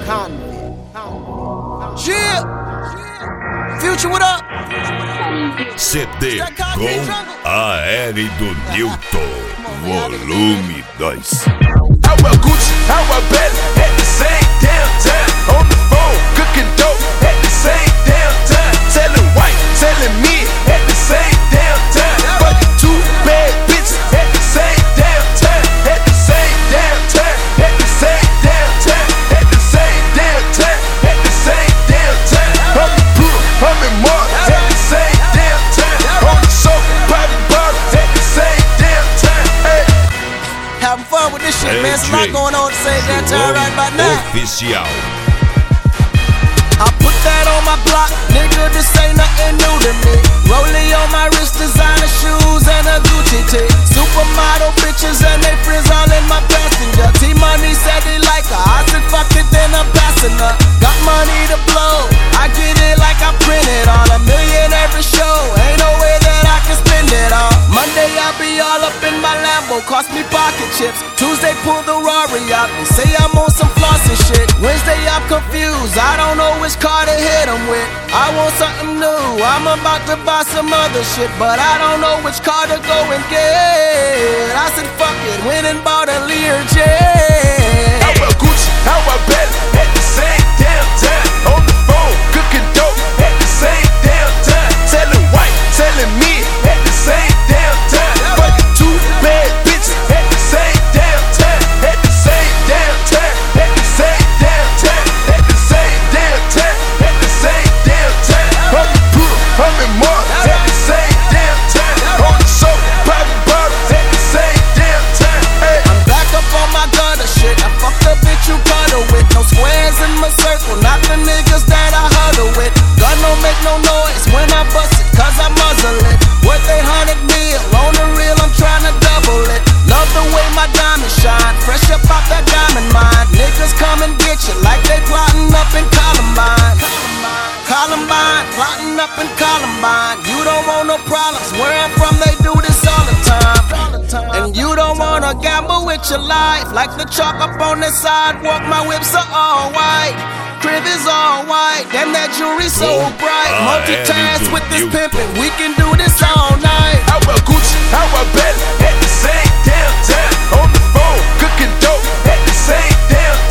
Yeah. Future, what up? CD com AR do Newton, volume 2. I wear Gucci, I wear Belly at the same damn time. On the phone, cooking dope at the same damn time. Telling white, telling me at the same damn time. Fucking two bad bitches at the same damn time. At the same damn time. At the same damn time. At the same damn time. At the same damn time. I'm in Pluto, I'm in Mars at the same damn time. On the show, private bottles at the same damn time. Hey. Having fun with this shit, man. There's a lot going on at the same damn time right about now. Oficial. I put that on my block, nigga, this ain't nothing new to me. Rollie on my wrist, designer shoes and a Gucci tee. Supermodel bitches and they friends all in my passenger. T-Money said he like her, I said fuck it, then I'm passing her. Got money to blow, I get it like I print it on $1 million every show, ain't no way that I can spend it all. Monday I'll be all up in my Lambo, cost me pocket chips. Tuesday pull the Rari out, they say I'm on some floss and shit. Wednesday I'm confused, I don't know which car to hit them with. I want something new, I'm about to buy some other shit, but I don't know which car to go and get. I said fuck it, went and bought a Learjet. I wear Gucci, I wear Belly at the same damn time. On the phone, cooking dope at the same damn time. Telling white, telling me at the same damn time. Fucking two bad bitches at the same damn time. At the same damn time. At the same damn time. At the same damn time. At the same damn time. I'm in Pluto, I'm in Mars at the same damn time. On the show, private bottles at the same damn time. Hey. I'm back up on my gutter shit. I fucked the bitch you cuddle with. No squares in my circle, not the niggas that I huddle with. Gun don't make no noise when I bust it, cause I muzzle it. Worth 800 mil, on the real, I'm tryna double it. Love the way my diamond shine, fresh up out that diamond mine. Niggas come and get you like they plotting up in Columbine. Columbine, plotting up in Columbine. You don't want no problems, where I'm from they do this all the time. And you don't wanna gamble with your life, like the chalk up on the sidewalk. My whips are all white, crib is all white. Damn, that jewelry so bright. Multitask with this pimpin', we can do this all night. I wear Gucci, I wear Belly at the same damn time. On the phone, cooking dope at the same damn